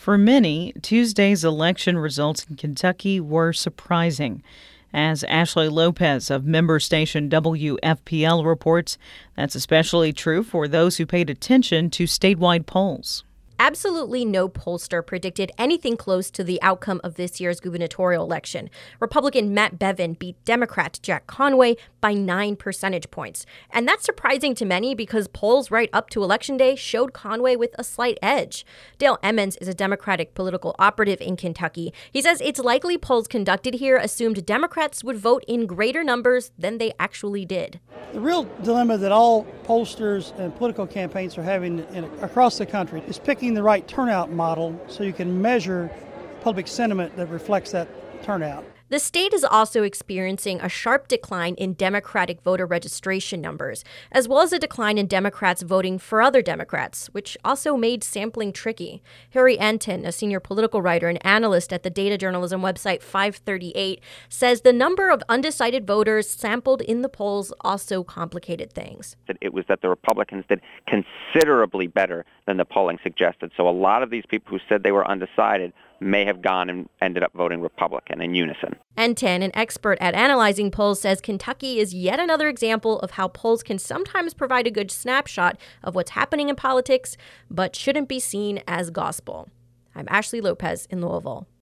For many, Tuesday's election results in Kentucky were surprising. As Ashley Lopez of member station WFPL reports, that's especially true for those who paid attention to statewide polls. Absolutely no pollster predicted anything close to the outcome of this year's gubernatorial election. Republican Matt Bevin beat Democrat Jack Conway by 9 percentage points. And that's surprising to many because polls right up to Election Day showed Conway with a slight edge. Dale Emmons is a Democratic political operative in Kentucky. He says it's likely polls conducted here assumed Democrats would vote in greater numbers than they actually did. The real dilemma that all pollsters and political campaigns are having across the country is picking the right turnout model so you can measure public sentiment that reflects that turnout. The state is also experiencing a sharp decline in Democratic voter registration numbers, as well as a decline in Democrats voting for other Democrats, which also made sampling tricky. Harry Anton, a senior political writer and analyst at the data journalism website 538, says the number of undecided voters sampled in the polls also complicated things. It was that the Republicans did considerably better than the polling suggested. So a lot of these people who said they were undecided may have gone and ended up voting Republican in unison. Anton, an expert at analyzing polls, says Kentucky is yet another example of how polls can sometimes provide a good snapshot of what's happening in politics, but shouldn't be seen as gospel. I'm Ashley Lopez in Louisville.